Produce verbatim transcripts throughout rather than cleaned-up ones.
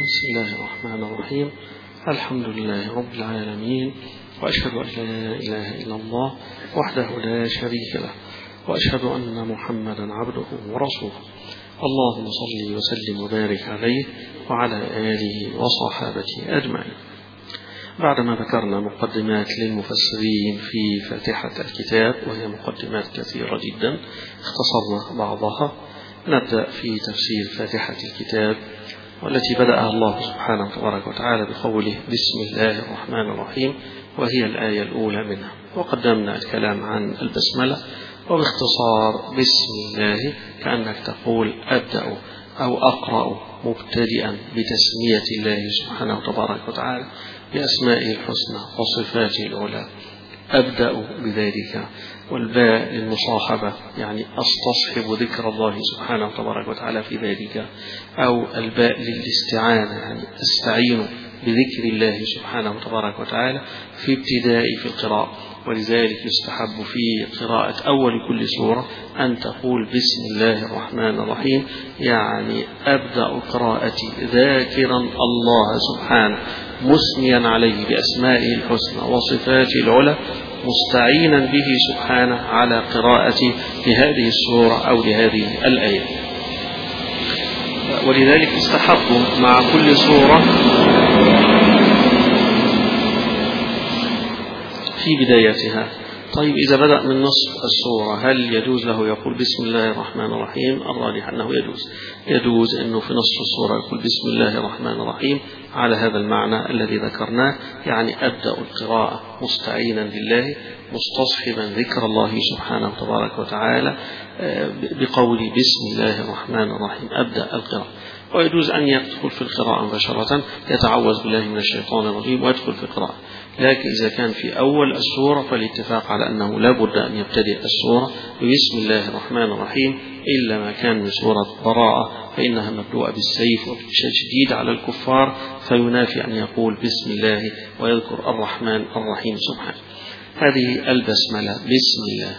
بسم الله الرحمن الرحيم. الحمد لله رب العالمين، وأشهد أن لا إله إلا الله وحده لا شريك له، وأشهد أن محمدا عبده ورسوله. اللهم صل وسلم وبارك عليه وعلى آله وصحابته أجمعين. بعدما ذكرنا مقدمات للمفسرين في فاتحة الكتاب، وهي مقدمات كثيرة جدا اختصرنا بعضها، نبدأ في تفسير فاتحة الكتاب، والتي بدأها الله سبحانه تبارك وتعالى بقوله بسم الله الرحمن الرحيم، وهي الآية الأولى منها. وقدمنا الكلام عن البسملة، وباختصار بسم الله كأنك تقول أبدأ أو أقرأ مبتدئا بتسمية الله سبحانه تبارك وتعالى بأسمائه الحسنى وصفاته العلى، أبدأ بذلك. والباء للمصاحبة، يعني أستصحب ذكر الله سبحانه وتبارك وتعالى في ذلك، أو الباء للاستعانة، يعني أستعين بذكر الله سبحانه وتبارك وتعالى في ابتدائي في القراءة. ولذلك يستحب في قراءة أول كل سورة أن تقول بسم الله الرحمن الرحيم، يعني أبدأ قراءتي ذاكرا الله سبحانه مثنيا عليه بأسمائه الحسنى وصفاته العلى، مستعينا به سبحانه على قراءتي لهذه السورة أو لهذه الآية. ولذلك استحبوا مع كل سورة في بدايتها. طيب إذا بدأ من نصف السورة هل يجوز له يقول بسم الله الرحمن الرحيم؟ الراجح أنه يجوز يجوز أنه في نصف السورة يقول بسم الله الرحمن الرحيم على هذا المعنى الذي ذكرناه، يعني أبدأ القراءة مستعينا بالله مستصحبا ذكر الله سبحانه تبارك وتعالى بقول بسم الله الرحمن الرحيم أبدأ القراءة. ويجوز أن يدخل في القراءة مباشرة، يتعوذ بالله من الشيطان الرجيم ويدخل في القراءة. لكن إذا كان في أول السورة فالاتفاق على أنه لا بد أن يبتدئ السورة بسم الله الرحمن الرحيم، إلا ما كان من سورة براءة فإنها مبدوءة بالسيف وبالتشديد على الكفار، فينافي أن يقول بسم الله ويذكر الرحمن الرحيم سبحانه. هذه البسملة بسم الله.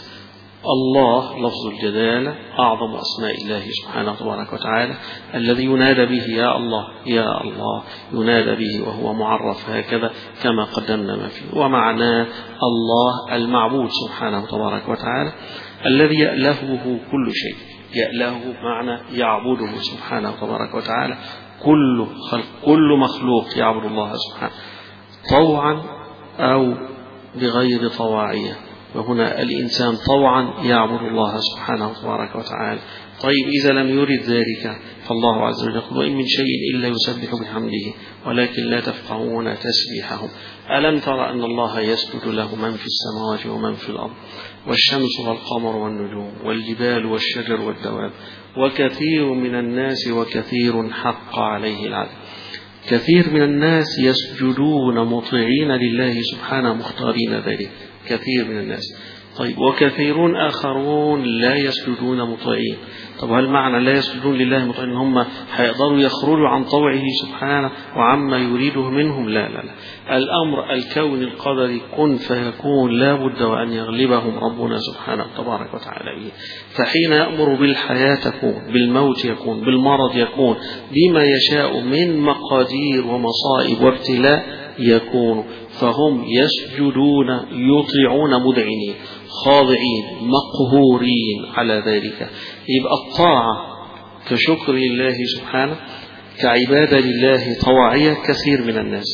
الله لفظ الجلالة أعظم أسماء الله سبحانه تبارك وتعالى، الذي ينادى به يا الله يا الله، ينادى به وهو معرف هكذا كما قدمنا ما فيه. ومعناه الله المعبود سبحانه تبارك وتعالى الذي يألهه كل شيء. يألهه معنى يعبده سبحانه تبارك وتعالى كل خلق، كل مخلوق يعبد الله سبحانه طوعا أو بغير طواعية، وهنا الإنسان طوعا يعبد الله سبحانه تبارك وتعالى. طيب إذا لم يرد ذلك فالله عز وجل يقول وإن من شيء إلا يسبح بحمده ولكن لا تفقهون تسبيحهم. ألم تر أن الله يسجد له من في السماوات ومن في الأرض، والشمس والقمر والنجوم والجبال والشجر والدواب وكثير من الناس وكثير حق عليه العدل. كثير من الناس يسجدون مطيعين لله سبحانه مختارين ذلك، كثير من الناس. طيب وكثيرون آخرون لا يسجدون مطيعين. طب هل معنى لا يسجدون لله مطيعين هم هيقدروا يخرجوا عن طوعه سبحانه وعما يريده منهم؟ لا لا لا. الأمر الكون القدري كن فيكون لا بد وأن يغلبهم ربنا سبحانه تبارك وتعالى به. فحين يأمر بالحياة تكون، بالموت يكون، بالمرض يكون، بما يشاء من مقادير ومصائب وابتلاء يكون. فهم يسجدون يطيعون مذعنين خاضعين مقهورين على ذلك. يبقى الطاعة كشكر لله سبحانه كعبادة لله طواعية كثير من الناس،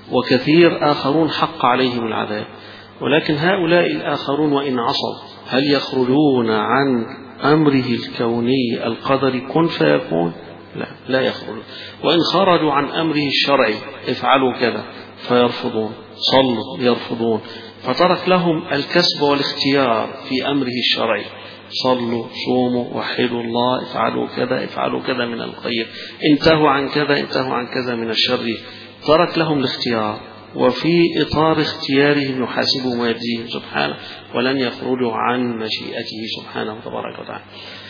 وكثير آخرون حق عليهم العذاب. ولكن هؤلاء الآخرون وإن عصوا هل يخرجون عن أمره الكوني القدري كن فيكون؟ لا لا يخرجون. وإن خرجوا عن أمره الشرعي افعلوا كذا فيرفضون، صلوا يرفضون. فترك لهم الكسب والاختيار في أمره الشرعي، صلوا صوموا وحدوا الله افعلوا كذا افعلوا كذا من الخير، انتهوا عن كذا انتهوا عن كذا من الشر. ترك لهم الاختيار، وفي إطار اختيارهم يحاسبهم ويجزيهم سبحانه، ولن يخرجوا عن مشيئته سبحانه تبارك وتعالى.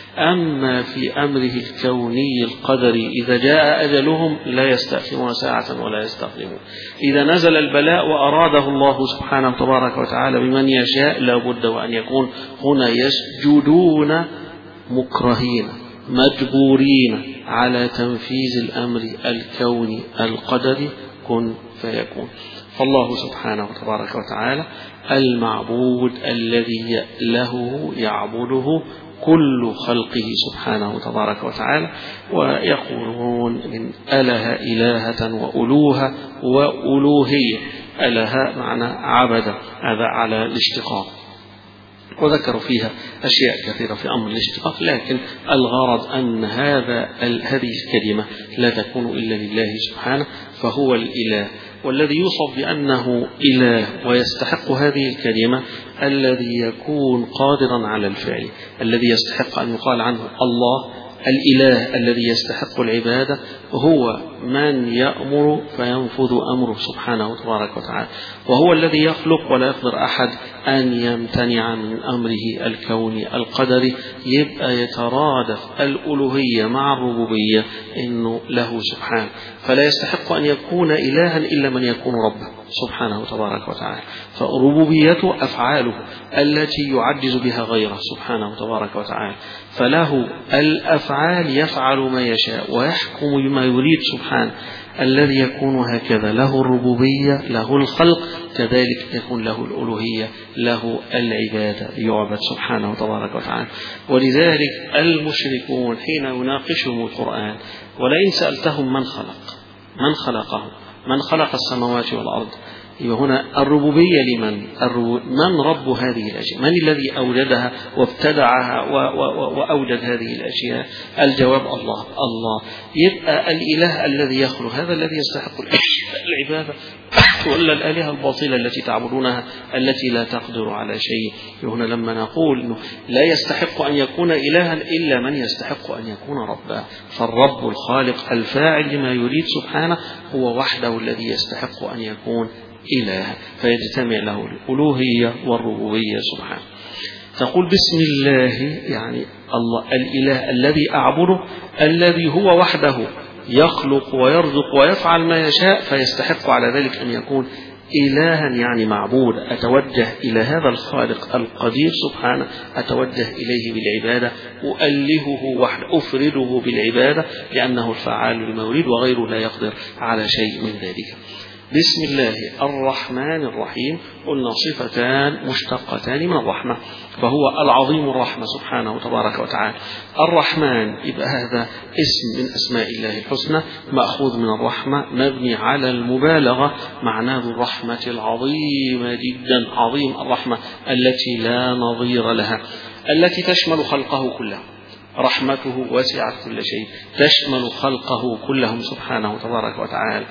أما في أمره الكوني القدري إذا جاء أجلهم لا يستأخرون ساعة ولا يستقدمون. إذا نزل البلاء وأراده الله سبحانه تبارك وتعالى بمن يشاء لا بد وأن يكون هنا يسجدون مكرهين مجبورين على تنفيذ الأمر الكوني القدري كن فيكون. فالله سبحانه وتبارك وتعالى المعبود الذي له يعبده كل خلقه سبحانه وتبارك وتعالى. ويقولون من أله إلهة وألوهة وألوهية. أله معنى عبد، هذا على الاشتقاق، وذكروا فيها أشياء كثيرة في أمر الاشتقاق، لكن الغرض أن هذا هذه الكلمة لا تكون إلا لله سبحانه، فهو الإله. والذي يوصف بأنه إله ويستحق هذه الكلمة الذي يكون قادرا على الفعل، الذي يستحق أن يقال عنه الله. الإله الذي يستحق العبادة هو من يأمر فينفذ أمره سبحانه تبارك وتعالى، وهو الذي يخلق ولا يقدر أحد أن يمتنع من أمره الكوني القدري. يبقى يترادف الألوهية مع الربوبية إنه له سبحانه، فلا يستحق أن يكون إلها إلا من يكون ربه سبحانه تبارك وتعالى. فربوبيته أفعاله التي يعجز بها غيره سبحانه تبارك وتعالى، فله الأفعال يفعل ما يشاء ويحكم بما يريد سبحانه، الذي يكون هكذا له الربوبية له الخلق، كذلك يكون له الألوهية له العبادة يعبد سبحانه تبارك وتعالى. ولذلك المشركون حين يناقشهم القرآن ولئن سألتهم من خلق من خلقهم من خلق السماوات والأرض، يبقى هنا الربوبية لمن؟ من رب هذه الأشياء؟ من الذي أوجدها وابتدعها وأوجد هذه الأشياء؟ الجواب الله. الله. يبقى الإله الذي يخلق هذا الذي يستحق العبادة، ولا الآلهة الباطلة التي تعبدونها التي لا تقدر على شيء. هنا لما نقول إنه لا يستحق أن يكون إلها إلا من يستحق أن يكون ربا، فالرب الخالق الفاعل لما يريد سبحانه هو وحده الذي يستحق أن يكون إله، فيجتمع له الألوهية والربوبية سبحانه. تقول بسم الله، يعني الله الإله الذي أعبده الذي هو وحده يخلق ويرزق ويفعل ما يشاء، فيستحق على ذلك أن يكون إلها يعني معبود. أتوجه إلى هذا الخالق القدير سبحانه، أتوجه إليه بالعبادة، أؤلهه وحده، أفرده بالعبادة لأنه الفعال لما يريد وغيره لا يقدر على شيء من ذلك. بسم الله الرحمن الرحيم، قلنا صفتان مشتقتان من الرحمة، فهو العظيم الرحمة سبحانه تبارك وتعالى. الرحمن يبقى هذا اسم من أسماء الله الحسنى مأخوذ من الرحمة، مبني على المبالغة، معناه الرحمة العظيمة جدا، عظيم الرحمة التي لا نظير لها، التي تشمل خلقه كله. رحمته وسعت كل شيء، تشمل خلقه كلهم سبحانه تبارك وتعالى.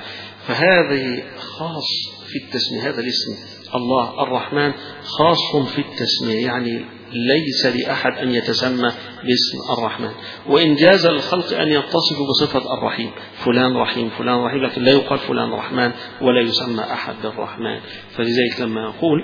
فهذه خاص في التسمية، هذا الاسم الله الرحمن خاص في التسمية، يعني ليس لأحد أن يتسمى باسم الرحمن، وإن جاز للخلق أن يتصفوا بصفة الرحيم، فلان رحيم فلان رحيم، لكن لا يقال فلان رحمن ولا يسمى أحد بالرحمن. فلذلك لما يقول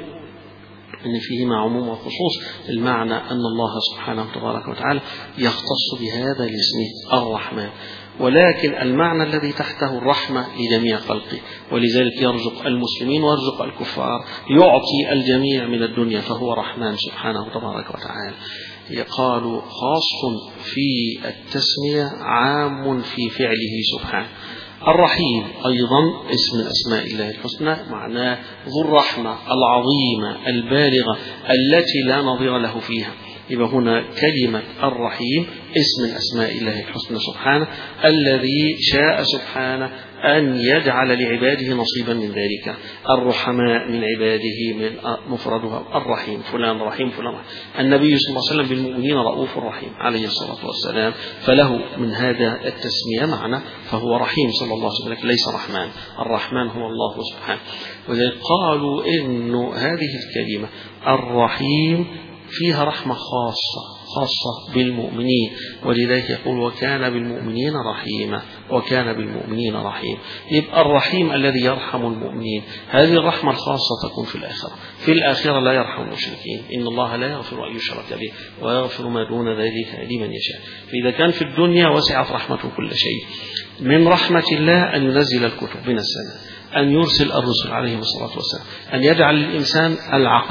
أن فيهما عموم وخصوص، المعنى أن الله سبحانه تبارك وتعالى يختص بهذا الاسم الرحمن، ولكن المعنى الذي تحته الرحمة لجميع خلقه، ولذلك يرزق المسلمين ويرزق الكفار، يعطي الجميع من الدنيا، فهو رحمن سبحانه تبارك وتعالى. قالوا خاص في التسمية عام في فعله سبحانه. الرحيم أيضا اسم من أسماء الله الحسنى، معناه ذو الرحمة العظيمة البالغة التي لا نظير له فيها. يبقى هنا كلمة الرحيم اسم من أسماء الله الحسنى سبحانه، الذي شاء سبحانه أن يجعل لعباده نصيبا من ذلك. الرحماء من عباده من مفردها الرحيم، فلان رحيم فلان رحيم. النبي صلى الله عليه وسلم بالمؤمنين رؤوف رحيم عليه الصلاة والسلام، فله من هذا التسمية معنى، فهو رحيم صلى الله عليه وسلم، لكن ليس رحمن. الرحمن هو الله سبحانه. وذلك قالوا إن هذه الكلمة الرحيم فيها رحمة خاصة خاصة بالمؤمنين، ولذلك يقول وكان بالمؤمنين رحيما، وكان بالمؤمنين رحيم. يبقى الرحيم الذي يرحم المؤمنين، هذه الرحمة الخاصة تكون في الآخرة. في الآخرة لا يرحم المشركين، إن الله لا يغفر أن يشرك به ويغفر ما دون ذلك لمن يشاء. فإذا كان في الدنيا وسعت رحمته كل شيء. من رحمة الله أن ينزل الكتب من السماء، أن يرسل الرسل عليهم الصلاة والسلام، أن يجعل الإنسان العقل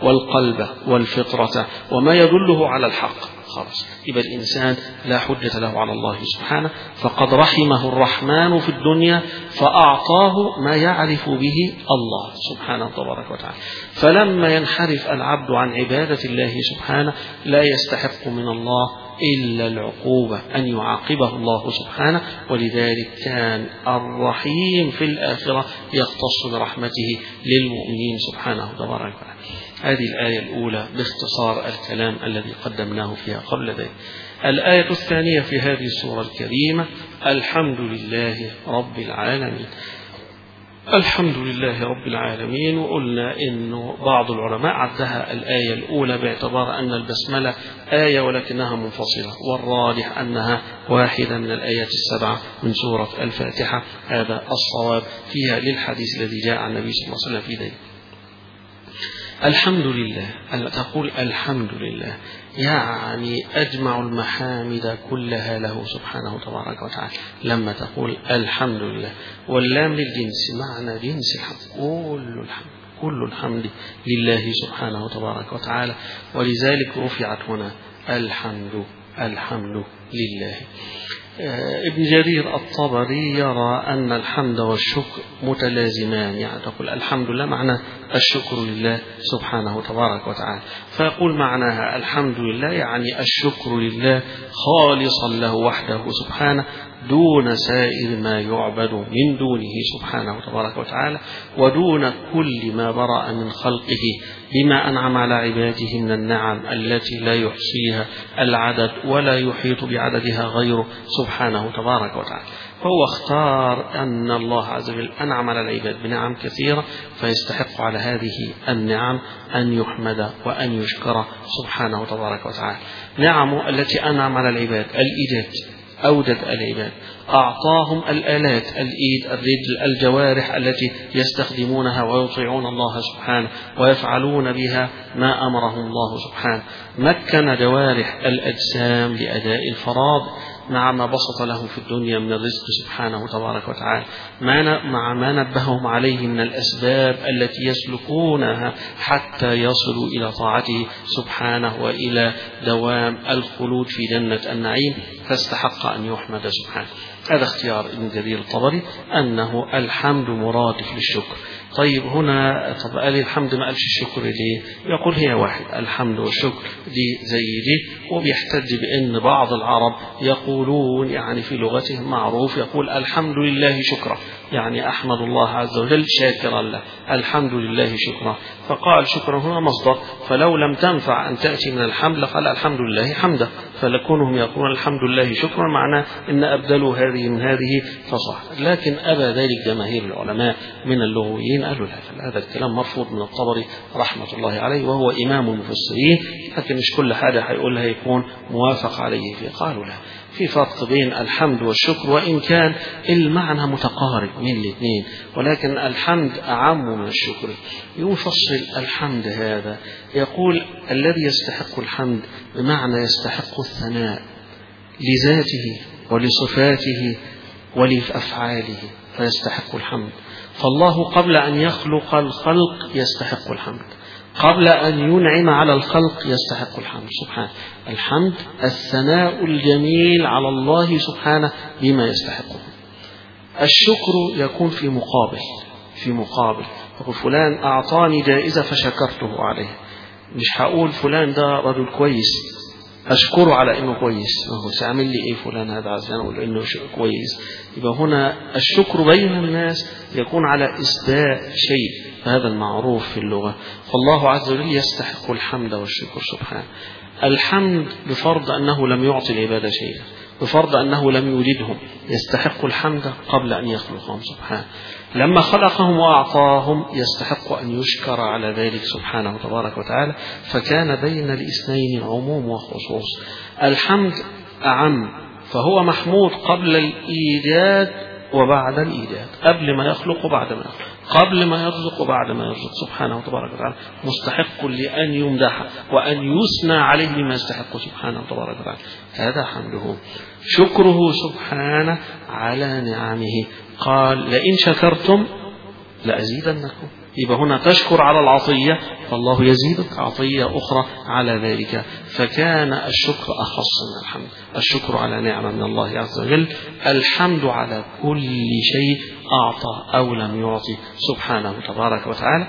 والقلب والفطرة وما يدله على الحق، خلاص يبقى الإنسان لا حجة له على الله سبحانه، فقد رحمه الرحمن في الدنيا فأعطاه ما يعرف به الله سبحانه تبارك وتعالى. فلما ينحرف العبد عن عبادة الله سبحانه لا يستحق من الله إلا العقوبة، أن يعاقبه الله سبحانه. ولذلك كان الرحيم في الآخرة يختص برحمته للمؤمنين سبحانه تبارك وتعالى. هذه الآية الأولى باختصار الكلام الذي قدمناه فيها قبل ذلك. الآية الثانية في هذه السورة الكريمة: الحمد لله رب العالمين. الحمد لله رب العالمين. وقلنا إنه بعض العلماء عدها الآية الأولى باعتبار أن البسملة آية ولكنها منفصلة، والراجح أنها واحدة من الآيات السبعة من سورة الفاتحة. هذا الصواب فيها للحديث الذي جاء عن النبي صلى الله عليه وسلم في ذلك. الحمد لله، تقول الحمد لله يعني أجمع المحامد كلها له سبحانه تبارك وتعالى. لما تقول الحمد لله واللام للجنس معنى جنس الحمد، كل الحمد كل الحمد لله سبحانه تبارك وتعالى، ولذلك رفعت هنا الحمد الحمد لله. ابن جرير الطبري يرى أن الحمد والشكر متلازمان، يعني تقول الحمد لله معنى الشكر لله سبحانه تبارك وتعالى، فيقول معناها الحمد لله يعني الشكر لله خالصا له وحده سبحانه دون سائر ما يعبد من دونه سبحانه تبارك وتعالى، ودون كل ما برأ من خلقه بما أنعم على عباده من النعم التي لا يحصيها العدد ولا يحيط بعددها غيره سبحانه تبارك وتعالى. فهو اختار أن الله عز وجل أنعم على العباد بنعم كثيرة، فيستحق على هذه النعم أن يحمد وأن يشكر سبحانه تبارك وتعالى. نعمه التي أنعم على العباد: الإيجاد، أوجد العباد، أعطاهم الآلات، الإيد، الرجل، الجوارح التي يستخدمونها ويطيعون الله سبحانه ويفعلون بها ما أمرهم الله سبحانه. مكن جوارح الأجسام لأداء الفرائض مع ما بسط لهم في الدنيا من الرزق سبحانه تبارك وتعالى، مع ما نبههم عليه من الأسباب التي يسلكونها حتى يصلوا إلى طاعته سبحانه وإلى دوام الخلود في جنة النعيم، فاستحق أن يحمد سبحانه. هذا اختيار ابن جرير الطبري أنه الحمد مرادف للشكر. طيب هنا طب قال الحمد ما قالش الشكر ليه؟ يقول هي واحد، الحمد والشكر دي زي دي. وبيحتج بأن بعض العرب يقولون يعني في لغتهم معروف يقول الحمد لله شكرا، يعني أحمد الله عز وجل شاكرا له، الحمد لله شكرا. فقال شكرا هنا مصدر، فلو لم تنفع أن تأتي من الحمد لقال الحمد لله حمدا، فلكونهم يقولون الحمد لله شكرا معناه أن أبدلوا هذه من هذه فصح. لكن أبى ذلك جماهير العلماء من اللغويين، قالوا لا، هذا الكلام مرفوض من الطبري رحمة الله عليه وهو إمام المفسرين، لكن مش كل حاجة هيقولها يكون موافق عليه فيه. قالوا لا، في فرق بين الحمد والشكر، وإن كان المعنى متقارب من الاثنين، ولكن الحمد أعم من الشكر. يفصل الحمد هذا يقول الذي يستحق الحمد بمعنى يستحق الثناء لذاته ولصفاته ولأفعاله فيستحق الحمد. فالله قبل أن يخلق الخلق يستحق الحمد، قبل أن ينعم على الخلق يستحق الحمد سبحانه. الحمد الثناء الجميل على الله سبحانه بما يستحقه. الشكر يكون في مقابل في مقابل يقول فلان أعطاني جائزة فشكرته عليه، مش هقول فلان ده رجل كويس أشكره على إنه كويس، هو سيعمل لي إيه فلان هذا عشان أقول إنه كويس. يبقى هنا الشكر بين الناس يكون على إسداء شيء، هذا المعروف في اللغة. فالله عز وجل يستحق الحمد والشكر سبحانه. الحمد بفرض أنه لم يعطي العبادة شيئا، بفرض أنه لم يوجدهم، يستحق الحمد قبل أن يخلقهم سبحانه. لما خلقهم وأعطاهم يستحق أن يشكر على ذلك سبحانه تبارك وتعالى. فكان بين الاثنين عموم وخصوص. الحمد أعم، فهو محمود قبل الإيجاد وبعد الإيجاد، قبل ما يخلق وبعد ما يخلق، قبل ما يرزق وبعد ما يرزق سبحانه تبارك وتعالى، مستحق لأن يمدح وأن يثنى عليه بما يستحق سبحانه تبارك وتعالى. هذا حمده. شكره سبحانه على نعمه، قال لئن شكرتم لأزيدنكم، يبقى هنا تشكر على العطية فالله يزيدك عطية أخرى على ذلك. فكان الشكر أخص من الحمد. الشكر على نعمة من الله عز وجل، الحمد على كل شيء أعطى أو لم يعطي سبحانه تبارك وتعالى.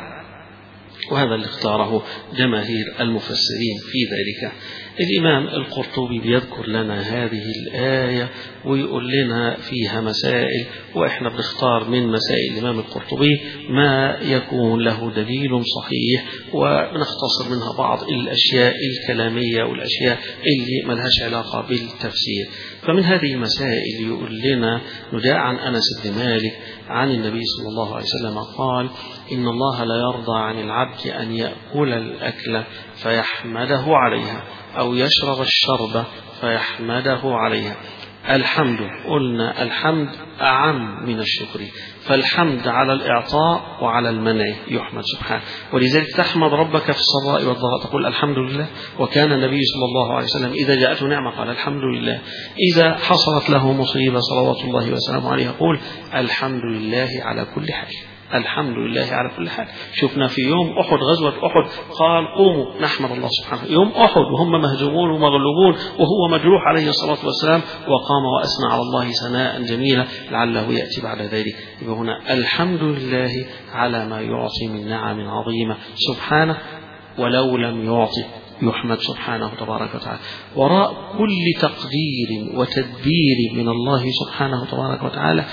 وهذا اللي اختاره جماهير المفسرين في ذلك. الإمام القرطبي بيذكر لنا هذه الآية ويقول لنا فيها مسائل، وإحنا بنختار من مسائل الإمام القرطبي ما يكون له دليل صحيح، ونختصر منها بعض الأشياء الكلامية والأشياء اللي ملهاش علاقة بالتفسير. فمن هذه المسائل يقول لنا نداء عن أنس بن مالك عن النبي صلى الله عليه وسلم قال: إن الله لا يرضى عن العبد أن يأكل الأكل فيحمده عليها أو يشرب الشرب فيحمده عليها. الحمد قلنا الحمد أعم من الشكر، فالحمد على الإعطاء وعلى المنع يحمد سبحانه، ولذلك تحمد ربك في السراء والضراء تقول الحمد لله. وكان النبي صلى الله عليه وسلم إذا جاءته نعمة قال الحمد لله، إذا حصلت له مصيبة صلوات الله وسلامه عليه يقول الحمد لله على كل حال، الحمد لله على كل حال. شفنا في يوم أحد، غزوة أحد، قال قوموا نحمد الله سبحانه. يوم أحد وهم مهزومون ومغلوبون وهو مجروح عليه الصلاة والسلام، وقام وأثنى على الله ثناء جميلا لعله يأتي بعد ذلك. يبقى هنا الحمد لله على ما يعطي من نعم عظيمة سبحانه، ولو لم يعطي يحمد سبحانه تبارك وتعالى. وراء كل تقدير وتدبير من الله سبحانه تبارك وتعالى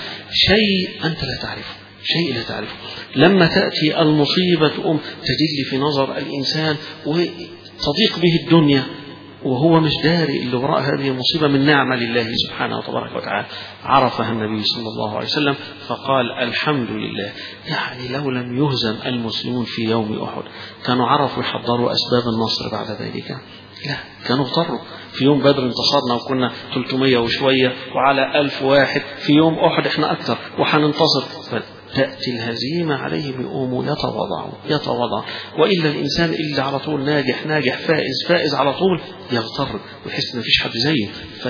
شيء أنت لا تعرفه، شيء لا تعرفه. لما تأتي المصيبة تقوم تجل في نظر الإنسان وتضيق به الدنيا وهو مش داري اللي وراء هذه المصيبة من نعمة لله سبحانه تبارك وتعالى. عرفها النبي صلى الله عليه وسلم فقال الحمد لله. يعني لو لم يهزم المسلمون في يوم أحد كانوا عرفوا يحضروا أسباب النصر بعد ذلك؟ لا، كانوا اضطروا. في يوم بدر انتصرنا وكنا ثلاثمائة وشوية وعلى ألف واحد، في يوم أحد احنا أكثر وحننتصر. تأتي الهزيمة عليهم يقوموا يتواضعوا يتواضعوا، وإلا الإنسان اللي على طول ناجح ناجح فائز فائز على طول يغتر ويحس إن فيش حد زيه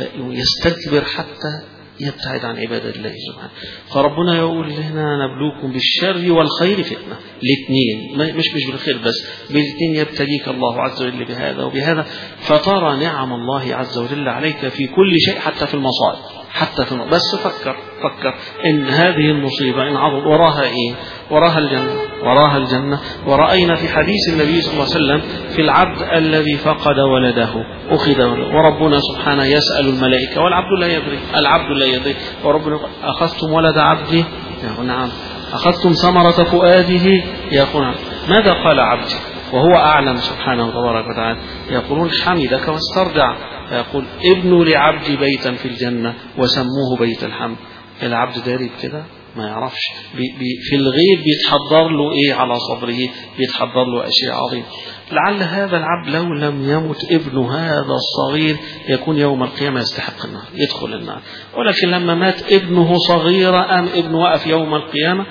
فيستكبر حتى يبتعد عن عبادة الله سبحانه. فربنا يقول لنا نبلوكم بالشر والخير فتنة، الاثنين، مش مش بالخير بس، بالاثنين يبتليك الله عز وجل بهذا وبهذا، فترى نعم الله عز وجل عليك في كل شيء حتى في المصائب، حتى في المصائب. بس فكر فكر إن هذه المصيبة إن عظم وراها إيه؟ وراها الجنة، وراها الجنة. ورأينا في حديث النبي صلى الله عليه وسلم في العبد الذي فقد ولده أخذ ولده، وربنا سبحانه يسأل الملائكة والعبد لا يدري، العبد لا يدري، وربنا أخذتم ولد عبدي؟ يقول نعم. أخذتم ثمرة فؤاده؟ يقول نعم. ماذا قال عبدي وهو أعلم سبحانه تبارك وتعالى؟ يقولون حمدك واسترجع، يقول ابنوا لعبدي بيتا في الجنة وسموه بيت الحمد. العبد داري بكده ما يعرفش، بي بي في الغيب بيتحضر له ايه على صدره، بيتحضر له اشياء عظيمه. لعل هذا العبد لو لم يمت ابنه هذا الصغير يكون يوم القيامه يستحق النار، يدخل النار. ولكن لما مات ابنه صغير ام ابنه وقف يوم القيامه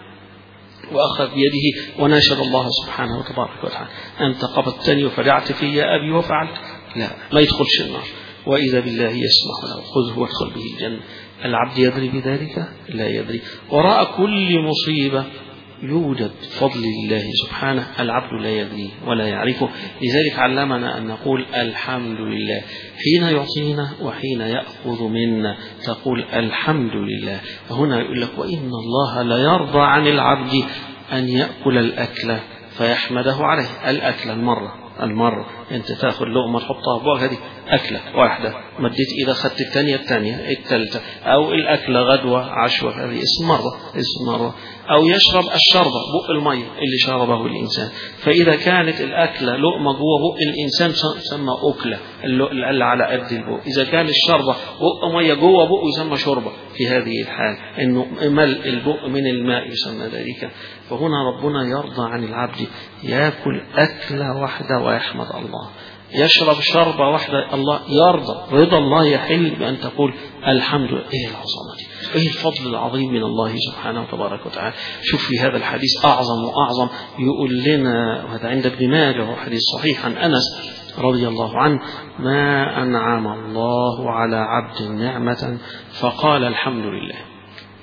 وأخذ بيده وناشد الله سبحانه وتبارك وتعالى أنت قبضتني وفدعت في يا أبي وفعلت، لا ما يدخلش النار. وإذا بالله يسمح له خذه وادخل به الجنة. العبد يدري بذلك؟ لا يدري. وراء كل مصيبة يوجد فضل الله سبحانه، العبد لا يدري ولا يعرفه. لذلك علمنا أن نقول الحمد لله حين يعطينا وحين يأخذ منا، تقول الحمد لله. هنا يقول لك وإن الله لا يرضى عن العبد أن يأكل الأكل فيحمده عليه. الأكل المرة المرة أنت تأخذ لقمة تحطها بوقت، هذه أكلة واحدة، مديت إذا أخذت الثانية الثانية الثالثة، أو الأكلة غدوة عشوة، هذه اسم مرة اسم مرة. أو يشرب الشربة بق المية اللي شربه الإنسان. فإذا كانت الأكلة لقمة جوه بق الإنسان تسمى أكلة اللي على قد البق. إذا كان الشربة بق مية جوه بق يسمى شربة. في هذه الحال إنه ملء البق من الماء يسمى ذلك. فهنا ربنا يرضى عن العبد يأكل أكلة واحدة ويحمد الله، يشرب شربة واحدة الله يرضى، رضا الله يحل بأن تقول الحمد لله. إيه العظمة دي، إيه الفضل العظيم من الله سبحانه وتبارك وتعالى. شوف في هذا الحديث أعظم وأعظم يقول لنا، وهذا عند ابن ماجه وحديث صحيح عن أنس رضي الله عنه: ما أنعم الله على عبد نعمة فقال الحمد لله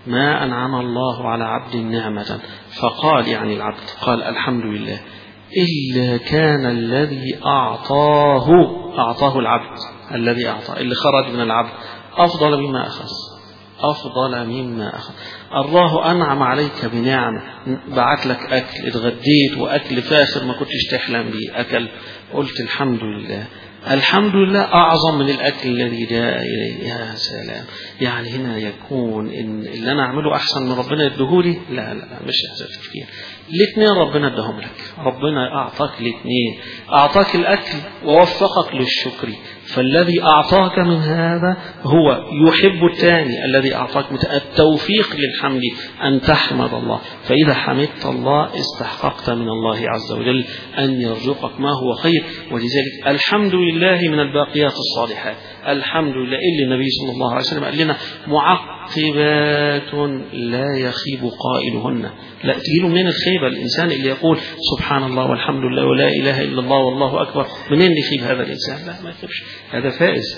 ما أنعم الله على عبد نعمة فقال يعني العبد قال الحمد لله إلا كان الذي أعطاه أعطاه العبد الذي أعطاه اللي خرج من العبد أفضل مما أخذ أفضل مما أخذ. الله أنعم عليك بنعمة، بعت لك أكل، اتغديت وأكل فاخر ما كنتش تحلم به أكل، قلت الحمد لله. الحمد لله أعظم من الأكل الذي جاء إليه. يا سلام، يعني هنا يكون إن اللي أنا أعمله أحسن من ربنا يدهولي؟ لا لا مش هذا التفكير. الاثنين ربنا ادهم لك، ربنا أعطاك الاثنين، أعطاك الأكل ووفقك للشكر، فالذي أعطاك من هذا هو يحب الثاني الذي أعطاك التوفيق للحمد، أن تحمد الله. فإذا حمدت الله استحققت من الله عز وجل أن يرزقك ما هو خير. ولذلك الحمد لله من الباقيات الصالحات، الحمد لله اللي النبي صلى الله عليه وسلم قال لنا معقبات لا يخيب قائلهن. لا تجيله من الخيبة الإنسان اللي يقول سبحان الله والحمد لله ولا إله إلا الله والله أكبر، منين يخيب هذا الإنسان؟ لا ما يخيبش، هذا فائز.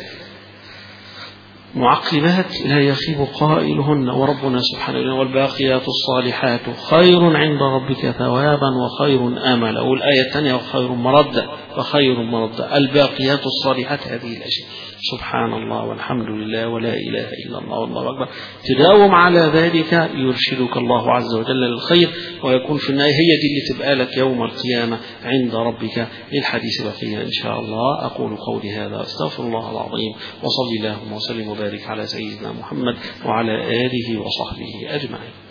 معقبات لا يخيب قائلهن، وربنا سبحانه وتعالى والباقيات الصالحات خير عند ربك ثوابا وخير آملا. والآية الثانية وخير مردا وخير مردا. الباقيات الصالحات هذه الأشياء سبحان الله والحمد لله ولا إله إلا الله والله أكبر، تداوم على ذلك يرشدك الله عز وجل للخير، ويكون في النهاية هي دي اللي تبقى لك يوم القيامة عند ربك. للحديث بقية إن شاء الله. أقول قولي هذا أستغفر الله العظيم، وصلي اللهم وسلم وبارك على سيدنا محمد وعلى آله وصحبه أجمعين.